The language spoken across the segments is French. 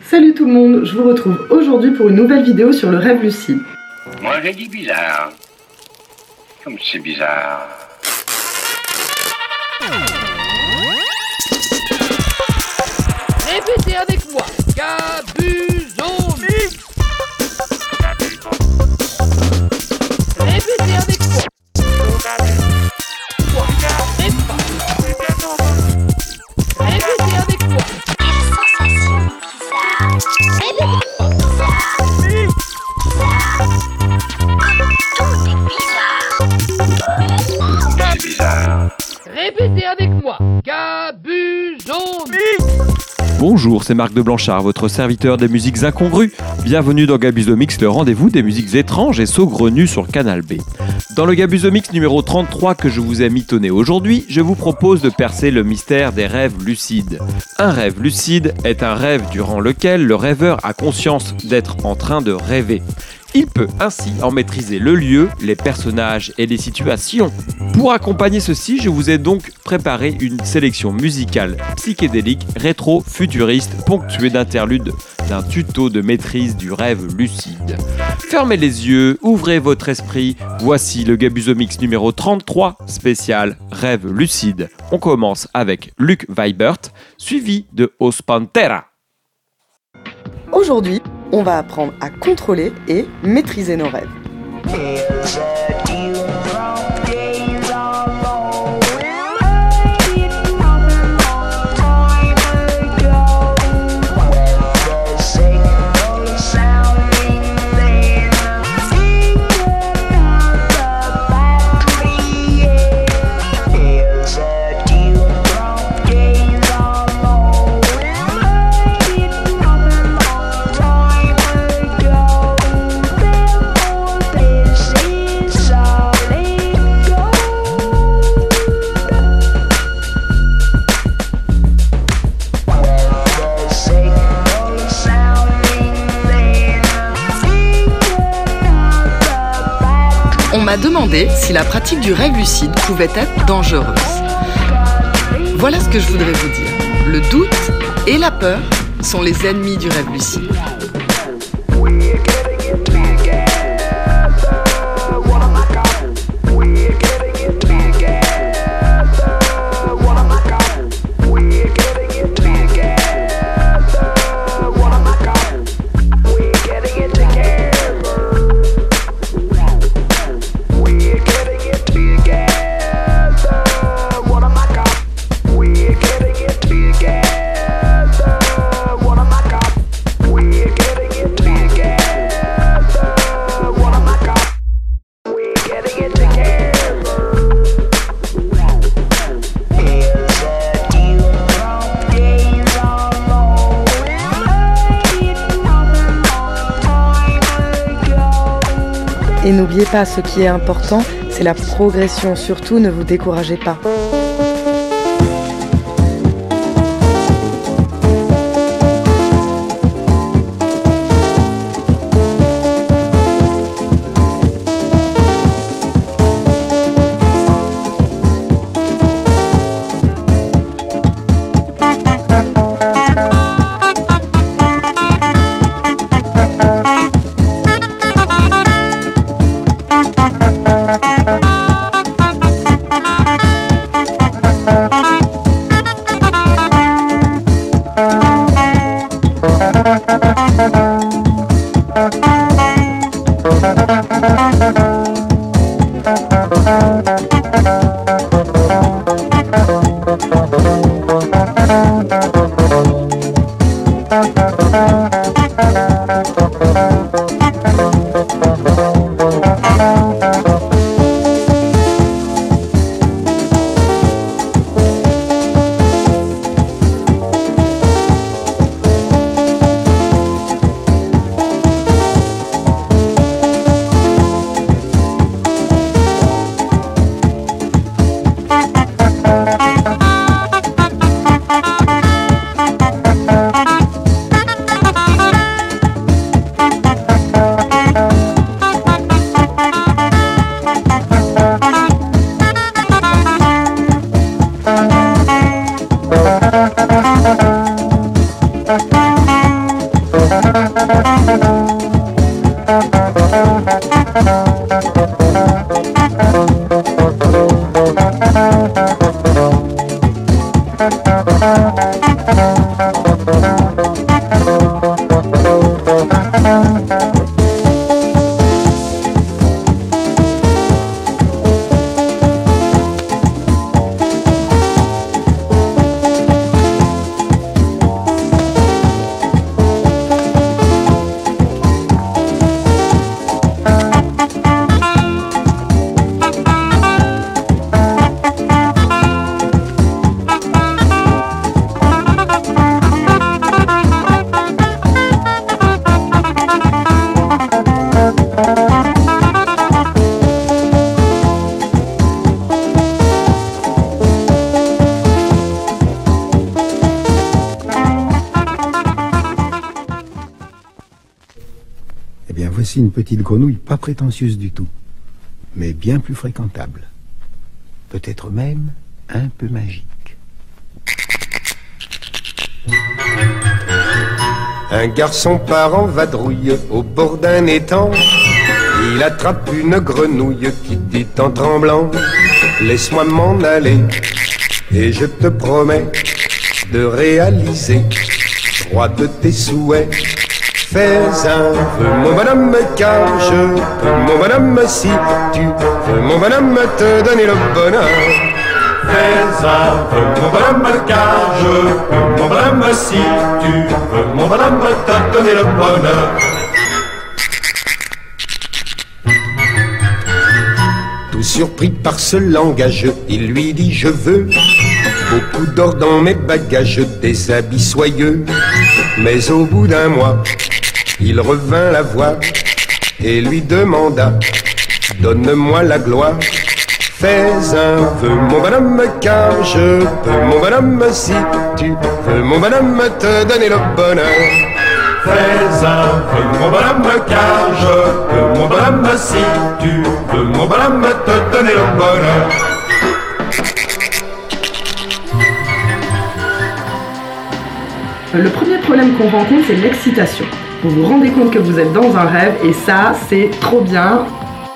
Salut tout le monde, je vous retrouve aujourd'hui pour une nouvelle vidéo sur le rêve lucide. Moi j'ai dit bizarre. Comme c'est bizarre. Répétez avec moi. Gabuzomique. Répétez avec moi. Répétez avec moi. C'est bizarre. Répétez avec moi. Gabuzomique. Bonjour, c'est Marc de Blanchard, votre serviteur des musiques incongrues. Bienvenue dans Gabuzomix, le rendez-vous des musiques étranges et saugrenues sur Canal B. Dans le Gabuzomix numéro 33 que je vous ai mitonné aujourd'hui, je vous propose de percer le mystère des rêves lucides. Un rêve lucide est un rêve durant lequel le rêveur a conscience d'être en train de rêver. Il peut ainsi en maîtriser le lieu, les personnages et les situations. Pour accompagner ceci, je vous ai donc préparé une sélection musicale psychédélique, rétro-futuriste, ponctuée d'interludes d'un tuto de maîtrise du rêve lucide. Fermez les yeux, ouvrez votre esprit, voici le Gabuzomix numéro 33, spécial rêve lucide. On commence avec Luc Weibert, suivi de Os Pantera. Aujourd'hui, on va apprendre à contrôler et maîtriser nos rêves. On m'a demandé si la pratique du rêve lucide pouvait être dangereuse. Voilà ce que je voudrais vous dire. Le doute et la peur sont les ennemis du rêve lucide. Et n'oubliez pas, ce qui est important, c'est la progression. Surtout, ne vous découragez pas. Voici une petite grenouille pas prétentieuse du tout, mais bien plus fréquentable. Peut-être même un peu magique. Un garçon part en vadrouille au bord d'un étang. Il attrape une grenouille qui dit en tremblant: laisse-moi m'en aller et je te promets de réaliser 3 de tes souhaits. Fais un vœu, mon bonhomme, car je peux, mon bonhomme, si tu veux, mon bonhomme, te donner le bonheur. Fais un vœu, mon bonhomme, car je peux, mon bonhomme, si tu veux, mon bonhomme, te donner le bonheur. Tout surpris par ce langage, il lui dit: je veux beaucoup d'or dans mes bagages, des habits soyeux. Mais au bout d'un mois, il revint la voir et lui demanda: donne-moi la gloire. Fais un vœu, mon bonhomme, car je peux, mon bonhomme, si tu veux, mon bonhomme, te donner le bonheur. Fais un vœu, mon bonhomme, car je peux, mon bonhomme, si tu veux, mon bonhomme, te donner le bonheur. Le premier problème qu'on rencontre, c'est l'excitation. Vous vous rendez compte que vous êtes dans un rêve et ça, c'est trop bien.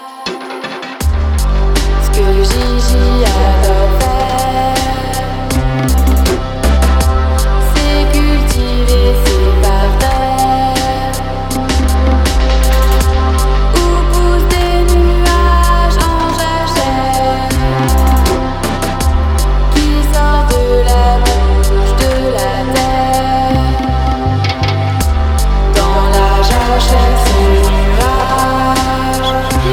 Ce que Gigi adore faire, c'est cultiver ses parterres où poussent des nuages en jachère qui sortent de la bouche de la terre. Dans la jachère, ces nuages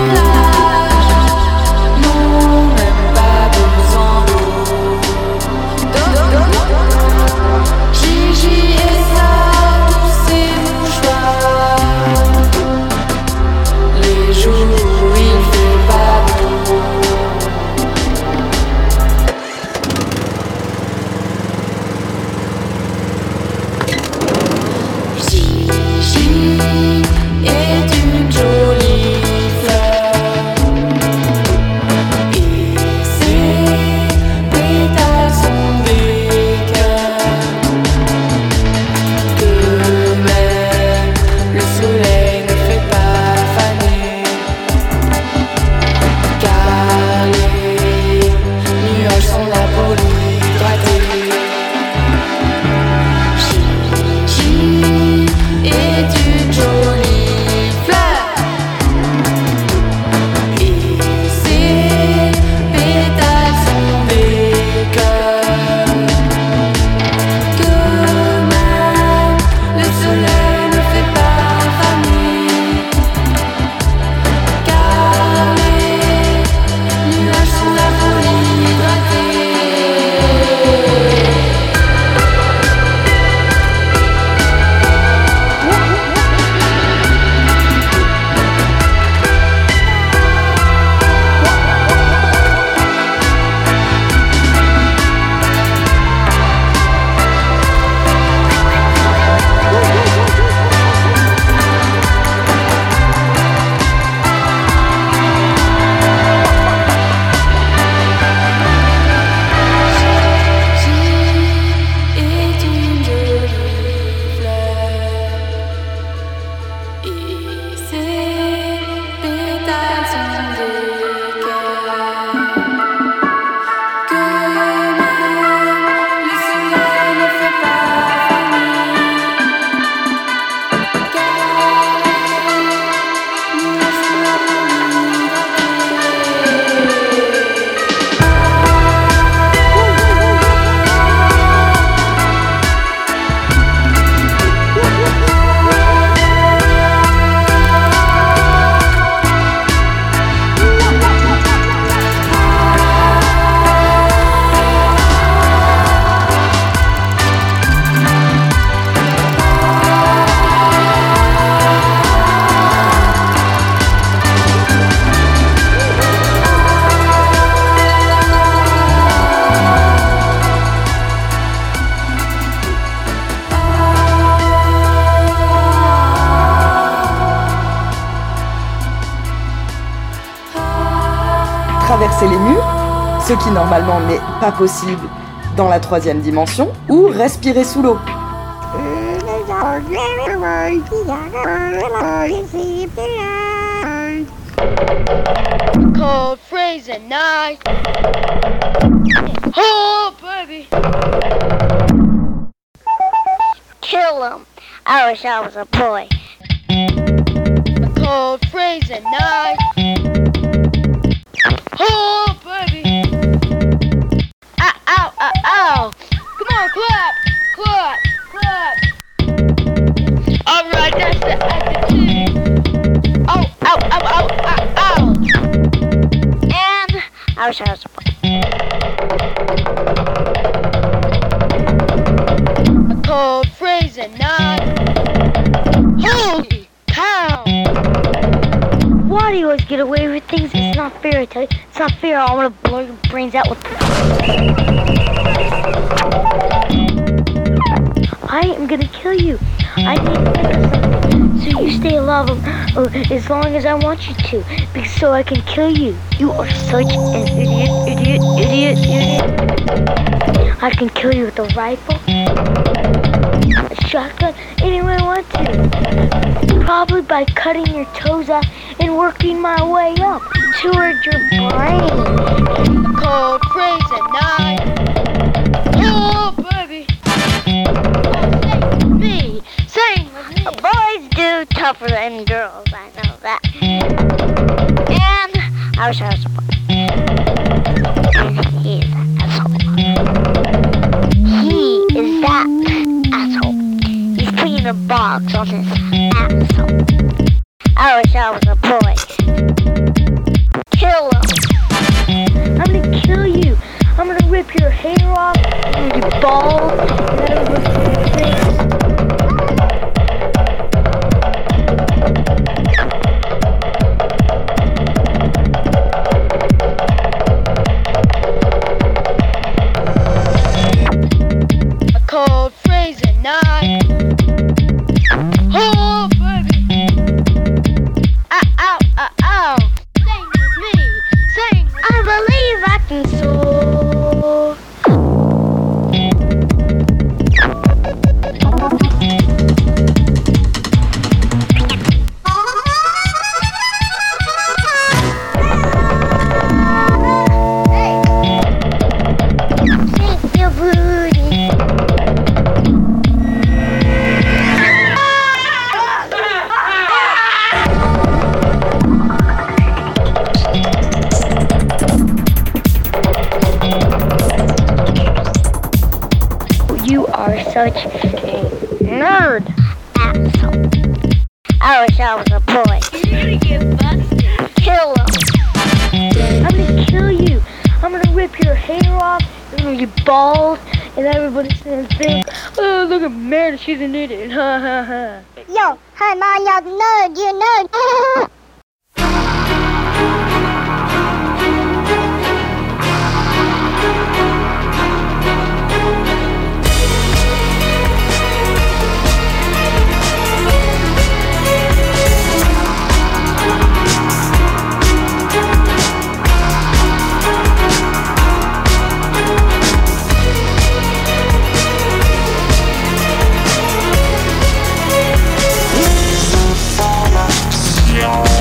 traverser les murs, ce qui normalement n'est pas possible dans la 3e dimension, ou respirer sous l'eau. Cold freezing night. Oh, baby. Kill him. I wish I was a boy. A cold freezing night. Oh, baby. Ow, ow, ow, ow. Come on, clap, clap, clap. All right, that's the attitude. Oh, ow, ow, ow, ow, ow. And I wish I was a boy. A cold freezing night. Holy cow. Why do you always get away with things? It's not fair, I tell you. It's not fair. I want to blow your brains out with... I am gonna kill you. I need to think of something. So you stay alive as long as I want you to. Because so I can kill you. You are such an idiot. I can kill you with a rifle, a shotgun, any way I want to. Probably by cutting your toes off and working my way up toward your brain. Cold freezing night. Oh, baby. Sing with me. Boys do tougher than girls, I know that. And I wish I was a boy. And he is an asshole. He is that asshole. He's putting a box on his asshole. I wish I was a boy. Kill him. I'm gonna kill you. I'm gonna rip your hair off, and your balls, and then I'm gonna Cold freezing night. Oh, baby. Ow, ow, ow, ow. Sing with me. Sing. I believe I can soar. Shake your booty. You are such a nerd, asshole. I wish I was a boy. You're gonna get busted. Kill him. I'm gonna kill you. I'm gonna rip your hair off, and your balls, and everybody's gonna think, oh, look at Meredith, she's an idiot. Ha ha ha. Yo, hi, man, you're nerd, you nerd. Yeah.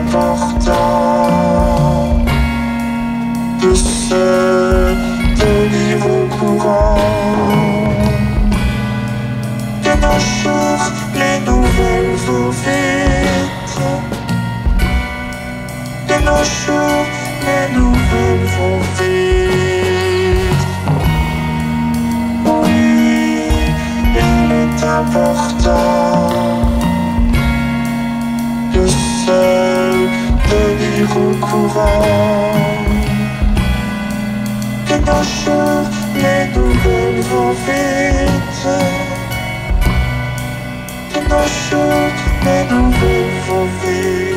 important de se tenir au courant de nos jours, les nouvelles vont vite. De nos jours, les nouvelles vont vite. Oui, il est important de se tenir au courant de nos jours, les nouvelles vont vite. De nos jours, les nouvelles vont vite.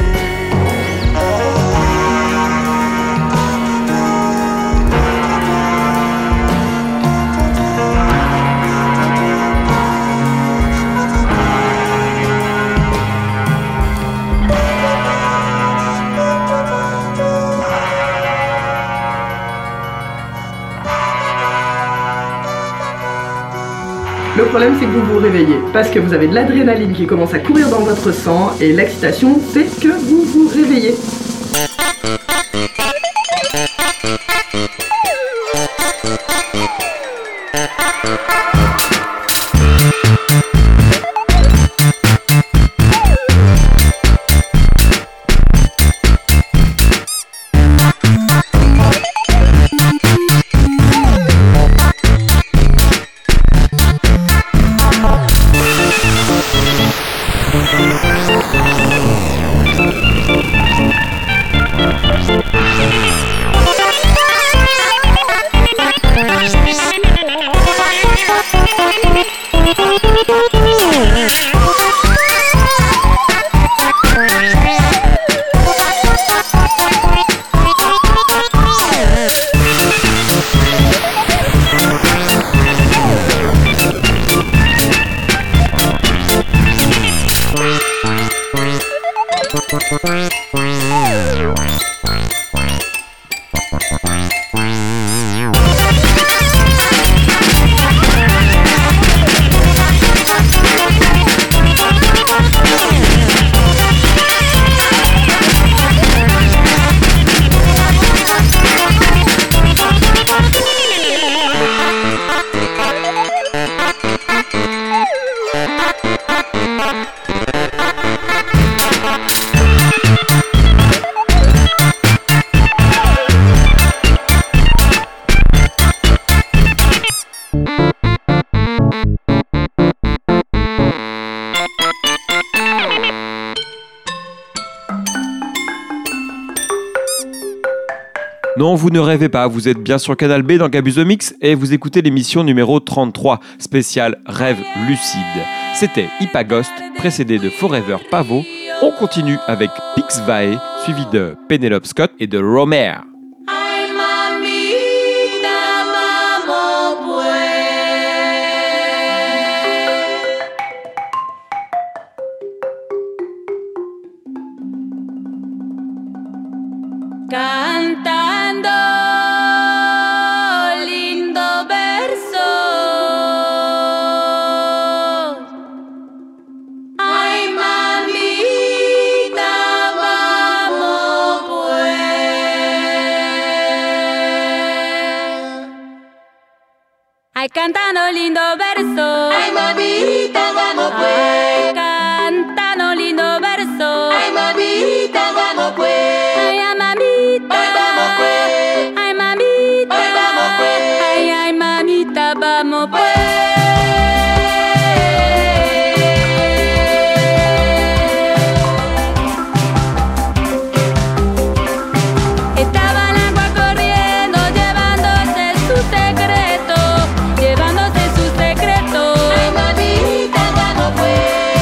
Le problème, c'est que vous vous réveillez parce que vous avez de l'adrénaline qui commence à courir dans votre sang et l'excitation fait que vous vous réveillez. Non, vous ne rêvez pas, vous êtes bien sur Canal B dans Gabus The Mix et vous écoutez l'émission numéro 33, spéciale Rêve Lucide. C'était Hypagost, précédé de Forever Pavo. On continue avec Pix Vae, suivi de Penelope Scott et de Romer. Cantando lindo verso, ay mamita, vamos pues. Ay cantando lindo verso, ay mamita, vamos pues. Ay cantando lindo verso, ay mamita, vamos pues. Vamos pues. Estaba el agua corriendo, llevándose su secreto, llevándose su secreto. Ay mamita, vamos pues.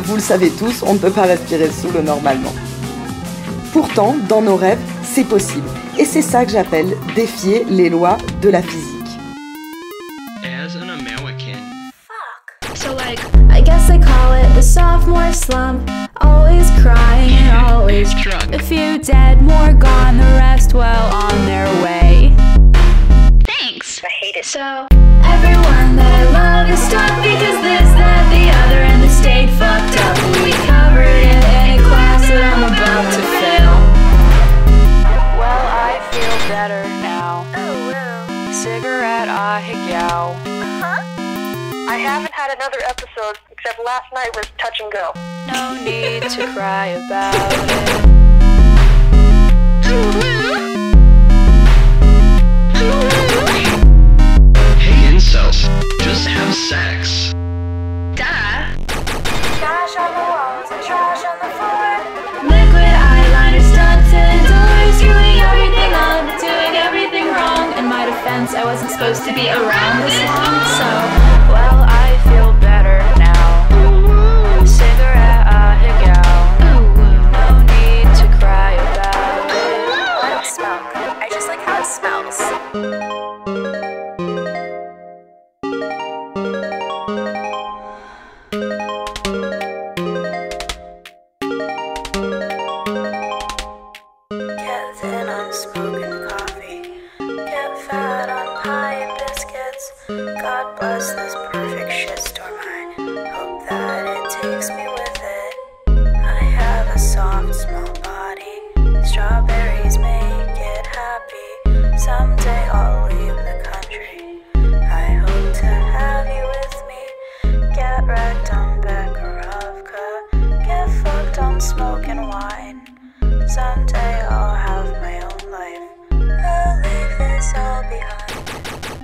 Vous le savez tous, on ne peut pas respirer sous l'eau normalement. Pourtant, dans nos rêves, c'est possible. Et c'est ça que j'appelle défier les lois de la physique. As an American. So like, I guess I call it the sophomore slump. Always crying and always drunk. A few dead, more gone, the rest well on their way. Thanks. I hate it. So, everyone that I love is stuck because this, that, the other, and the state fucked up. We covered it in a class that I'm about to fail. Well, I feel better now. Oh, wow. Cigarette, I yow. I haven't had another episode, except last night was touch and go. No need to cry about it. Hey incels, just have sex. Duh. Trash on the walls and trash on the floor. Liquid eyeliner stuck to the door. Screwing everything up, doing everything wrong. In my defense, I wasn't supposed to be around this long. So, well, I feel better now. Cigarette, no need to cry about it. I don't smoke. I just like how it smells. Get thin on smoking coffee. Get fat on pie and biscuits. God bless this perfect shitstorm. I hope that it takes me with it. I have a soft, small body. Strawberries make it happy. Someday I'll leave the country. I hope to have you with me. Get wrecked on Bekarovka. Get fucked on smoking wine. Someday I'll have my own life. I'll leave this all behind.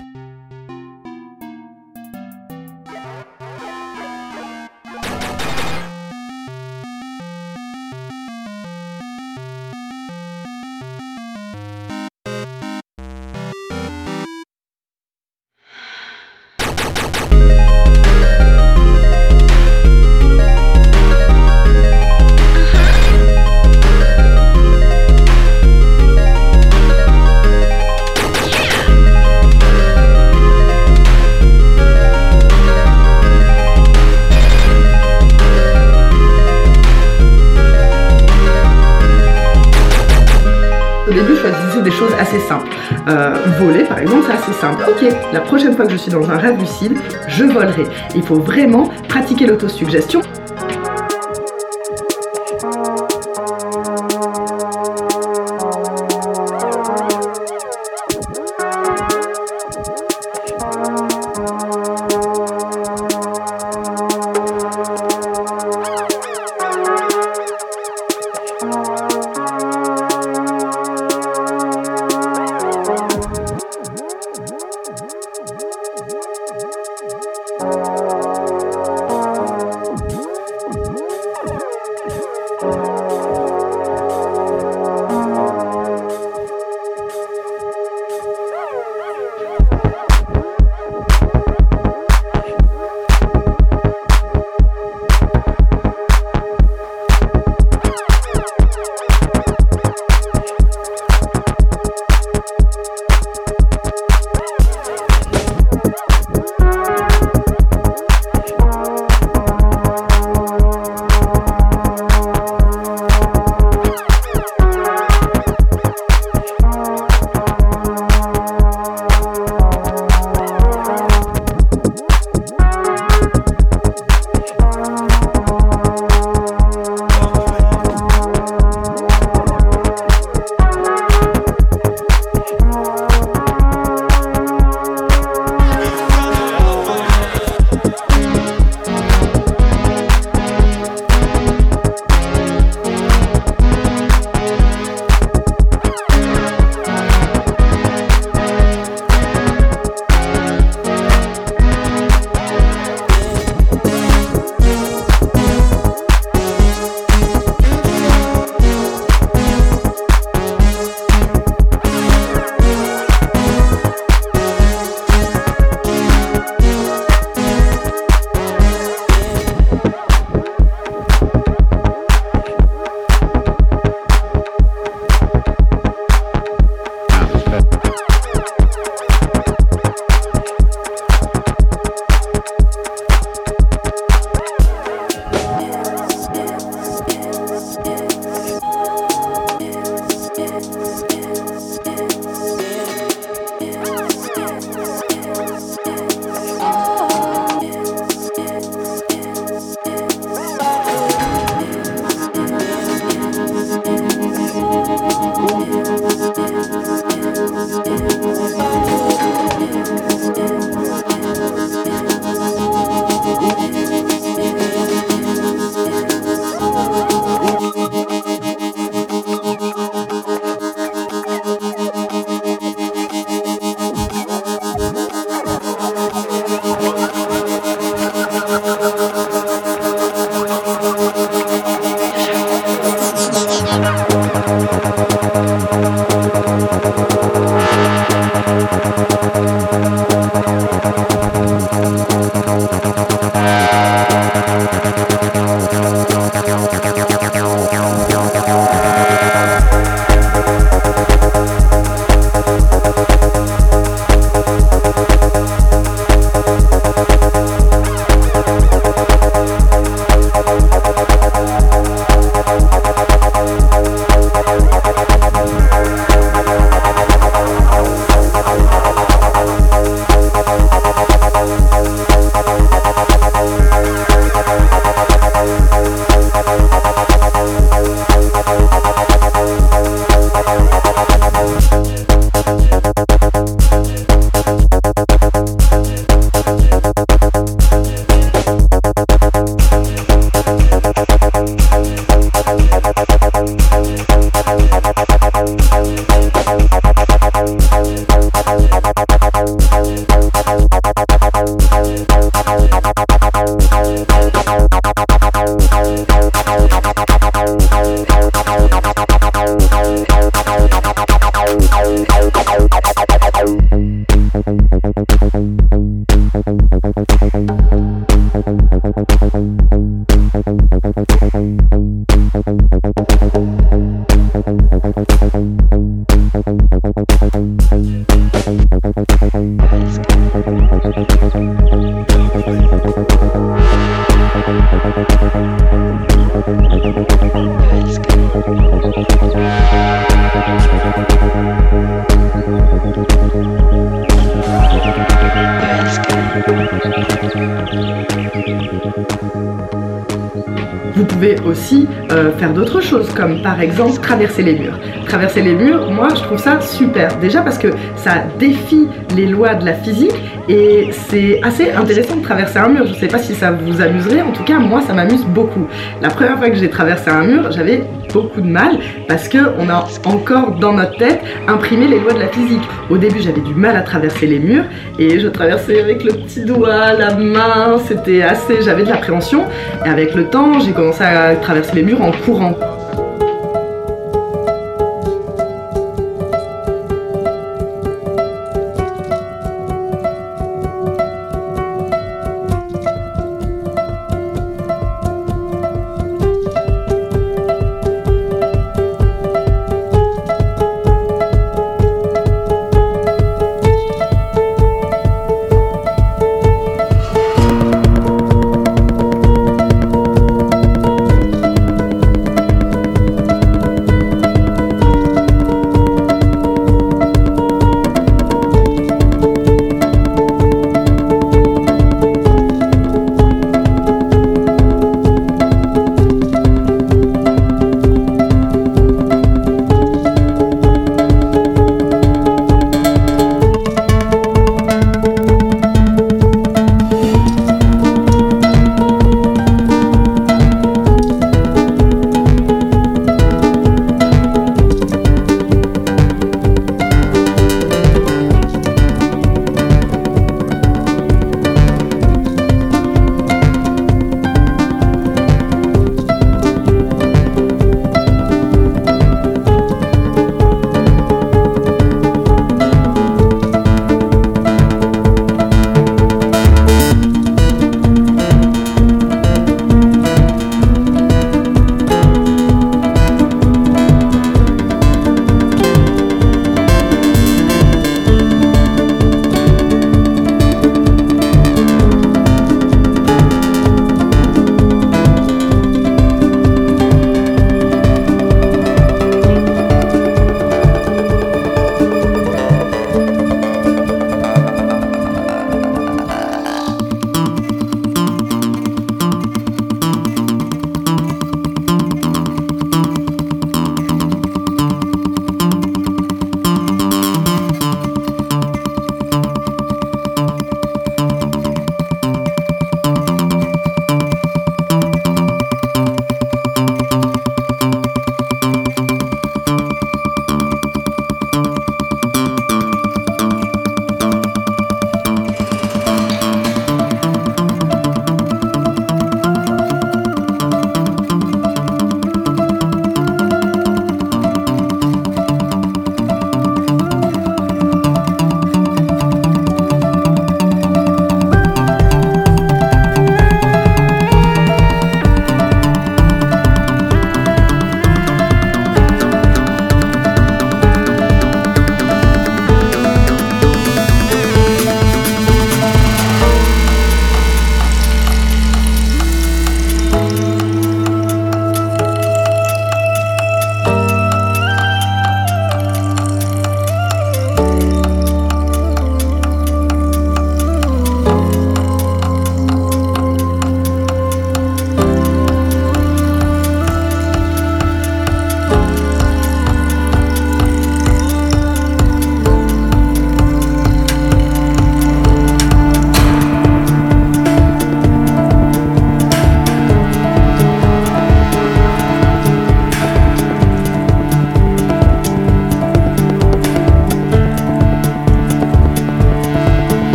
Au début, choisissez des choses assez simples. Voler, par exemple, c'est assez simple. Ok, la prochaine fois que je suis dans un rêve lucide, je volerai. Il faut vraiment pratiquer l'autosuggestion. Vous pouvez aussi faire d'autres choses, comme par exemple traverser les murs. Traverser les murs, moi je trouve ça super. Déjà parce que ça défie les lois de la physique et c'est assez intéressant de traverser un mur. Je ne sais pas si ça vous amuserait, en tout cas moi ça m'amuse beaucoup. La première fois que j'ai traversé un mur, j'avais beaucoup de mal parce qu'on a encore dans notre tête imprimé les lois de la physique. Au début j'avais du mal à traverser les murs et je traversais avec le petit doigt, la main, j'avais de l'appréhension et avec le temps j'ai commencé à traverser les murs en courant.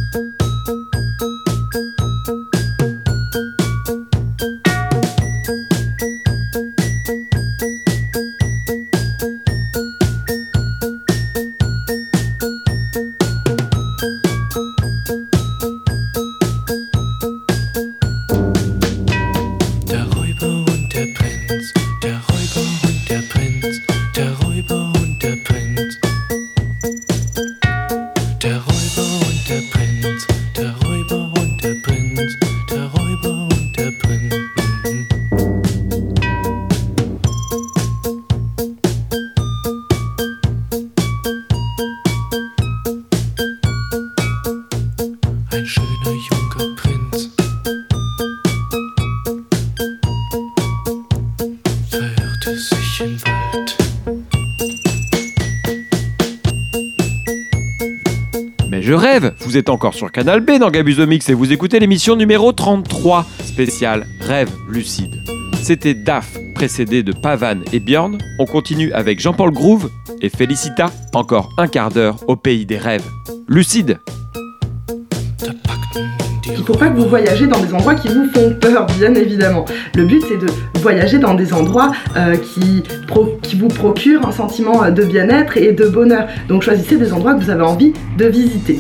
Je rêve, vous êtes encore sur Canal B dans Gabus The Mix et vous écoutez l'émission numéro 33, spéciale Rêve lucide. C'était Daf, précédé de Pavan et Björn. On continue avec Jean-Paul Groove et Félicita, encore un quart d'heure au pays des rêves. Lucide. Il ne faut pas que vous voyagez dans des endroits qui vous font peur, bien évidemment. Le but, c'est de voyager dans des endroits qui vous procurent un sentiment de bien-être et de bonheur. Donc choisissez des endroits que vous avez envie de visiter.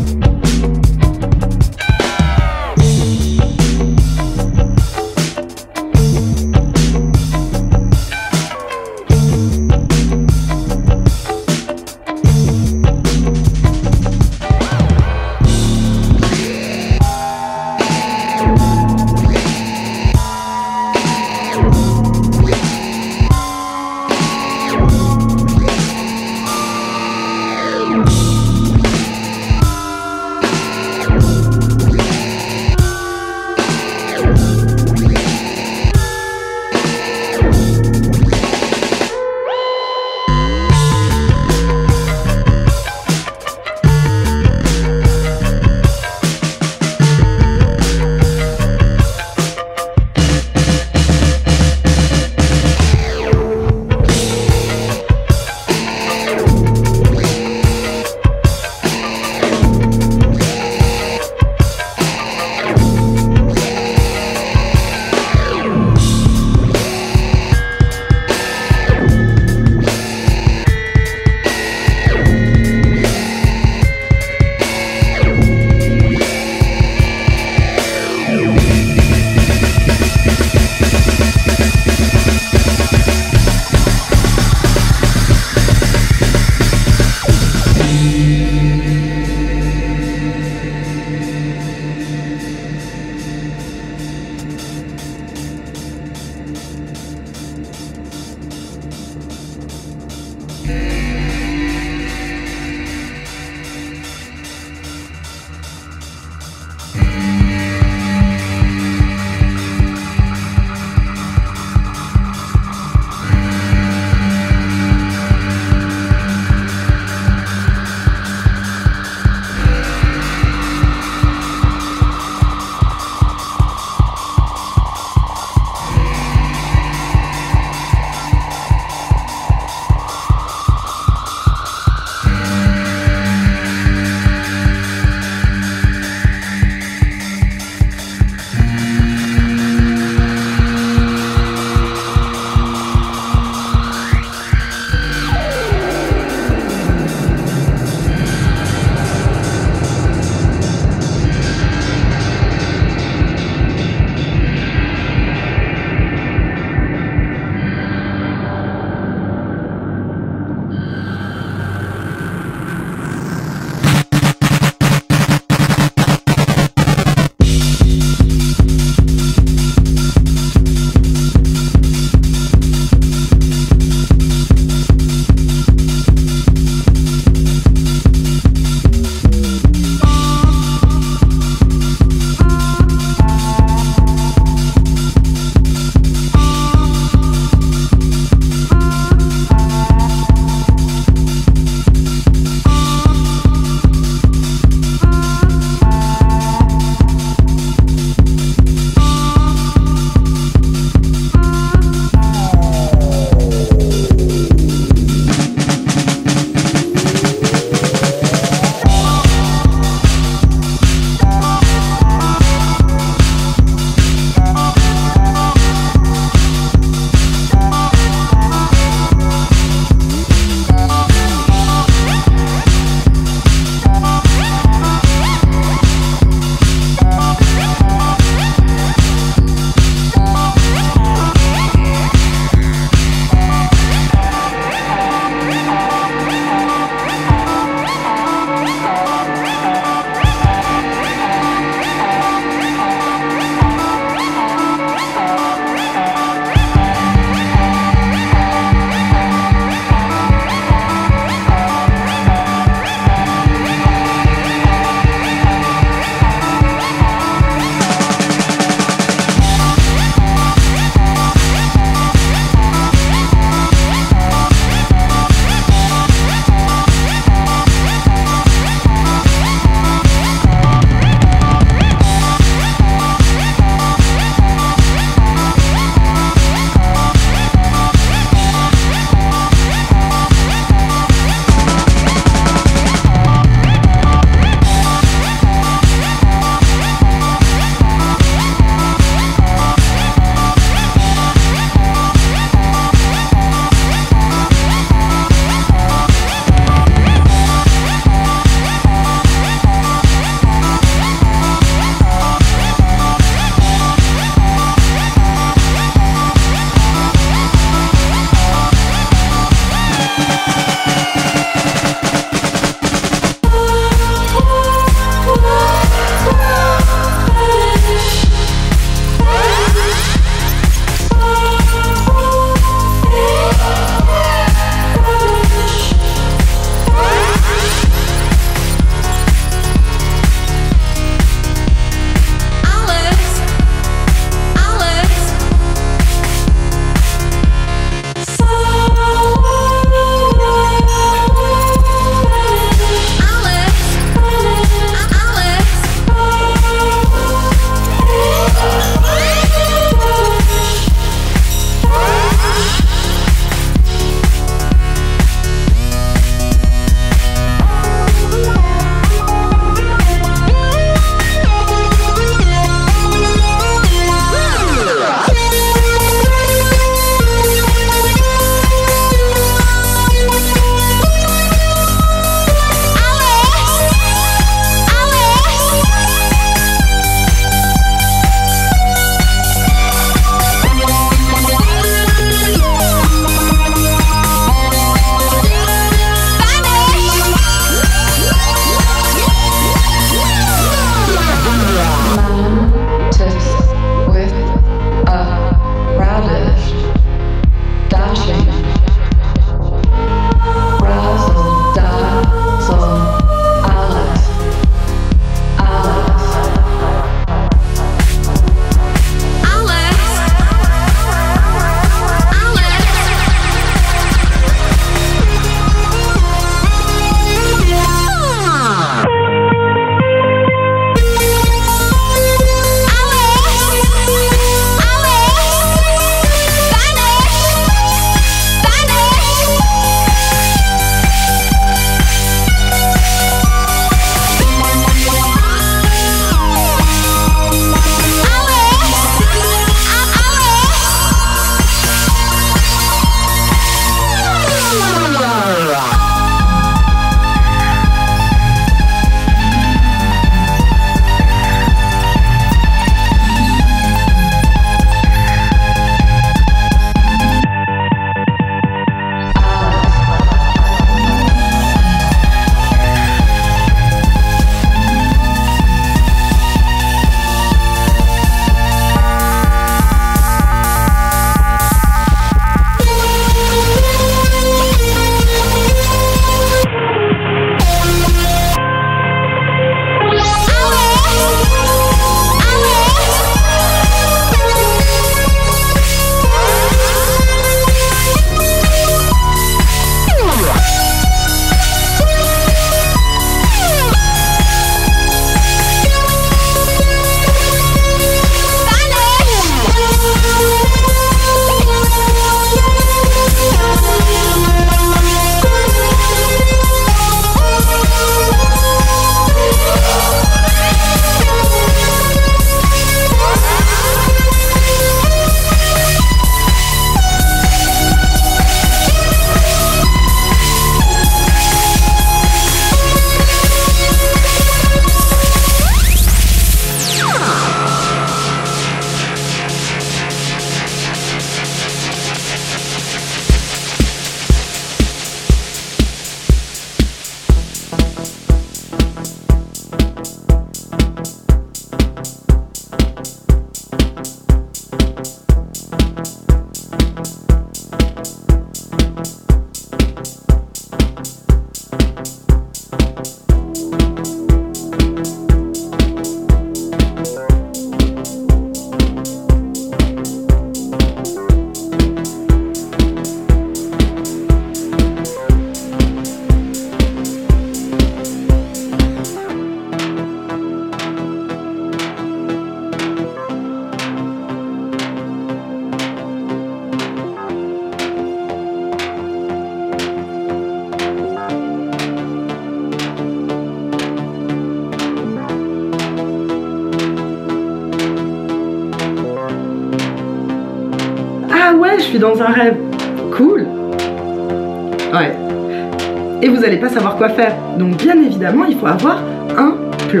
ouais, je suis dans un rêve. Cool. Ouais. Et vous n'allez pas savoir quoi faire. Donc bien évidemment, il faut avoir un plan.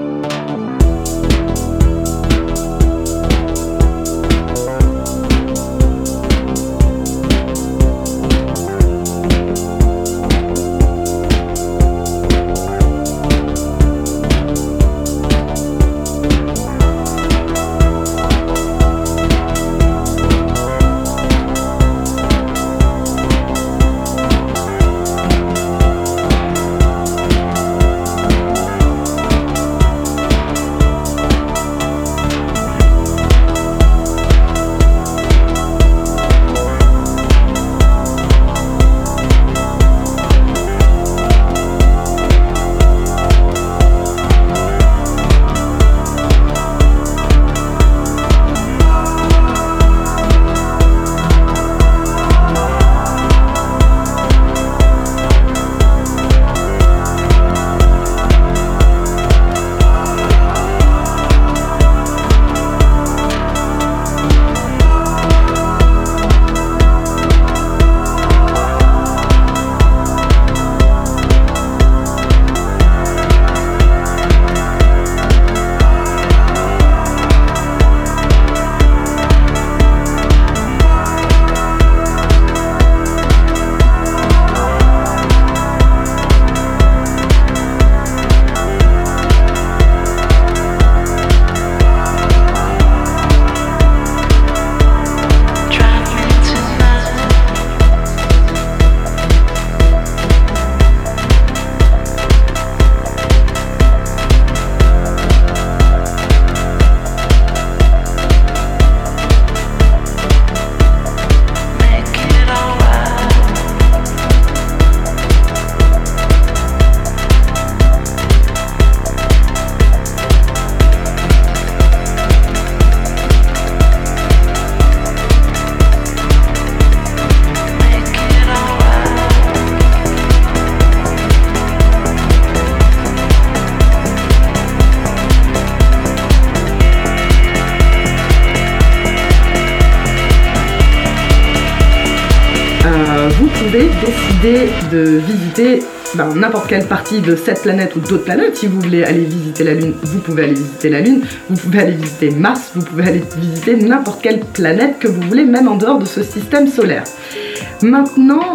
Vous pouvez décider de visiter n'importe quelle partie de cette planète ou d'autres planètes. Si vous voulez aller visiter la Lune, vous pouvez aller visiter la Lune, vous pouvez aller visiter Mars, vous pouvez aller visiter n'importe quelle planète que vous voulez, même en dehors de ce système solaire. Maintenant,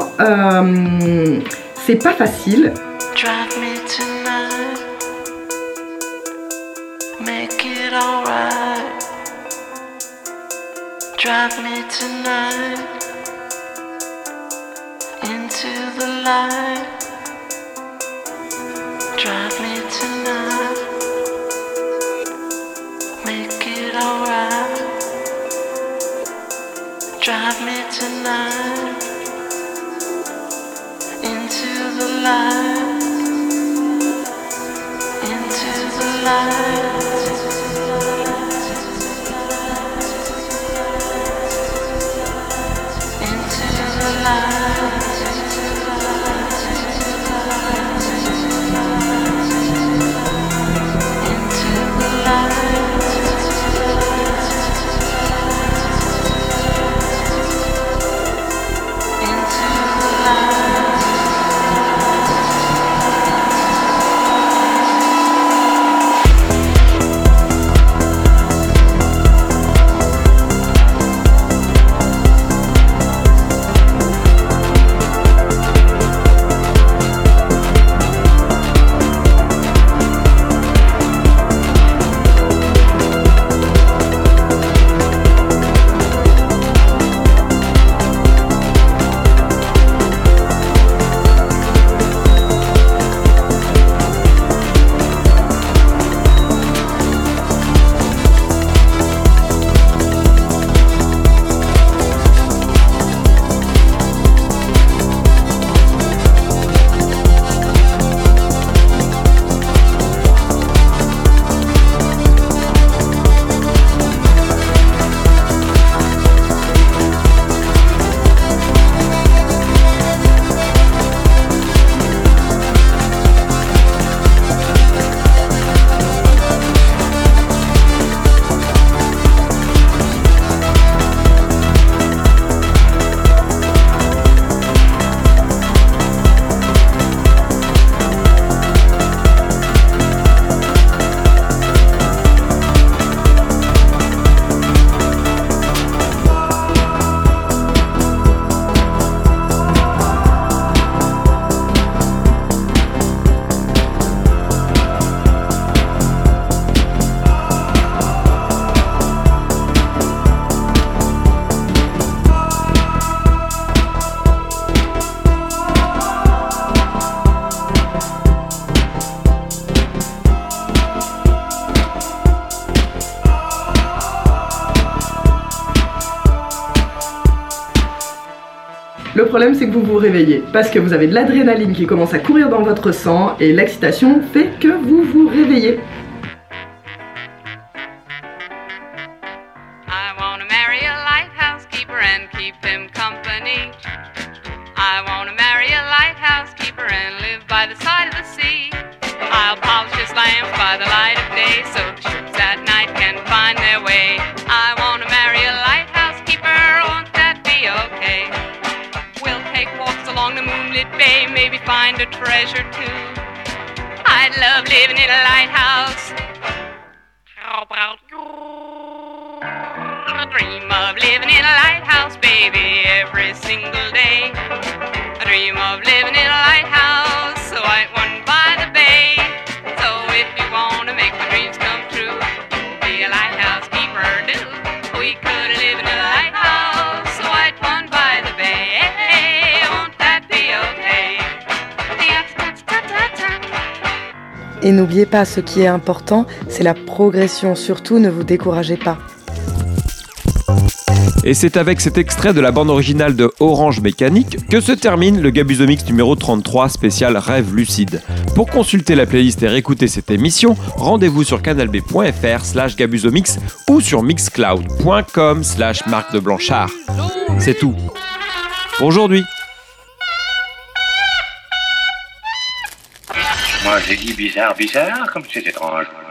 c'est pas facile. Drive me tonight, make it alright. Drive me tonight into the light. Drive me tonight, make it alright. Drive me tonight into the light, into the light, into the light. Le problème, c'est que vous vous réveillez parce que vous avez de l'adrénaline qui commence à courir dans votre sang et l'excitation fait que vous vous réveillez. I want to marry a lighthouse keeper and keep him company. I want to marry a lighthouse keeper and live by the side of the sea. I'll polish his lamps by the light of day so the ships at night can find their way. I want to marry a lighthouse keeper, won't that be okay? We'll take walks along the moonlit bay, maybe find a treasure too. I'd love living in a lighthouse. I dream of living in a lighthouse, baby, every single day. I dream of living in a lighthouse, a white one by the bay. So if you want to make my dreams come true, be a lighthouse keeper, do. We could live in a lighthouse, a white one by the bay. Won't that be okay? Et n'oubliez pas, ce qui est important, c'est la progression. Surtout, ne vous découragez pas. Et c'est avec cet extrait de la bande originale de Orange Mécanique que se termine le Gabusomix numéro 33 spécial Rêve Lucide. Pour consulter la playlist et réécouter cette émission, rendez-vous sur canalb.fr/Gabusomix ou sur mixcloud.com/Marc de Blanchard. C'est tout pour aujourd'hui. Moi j'ai dit bizarre, bizarre, comme c'est étrange.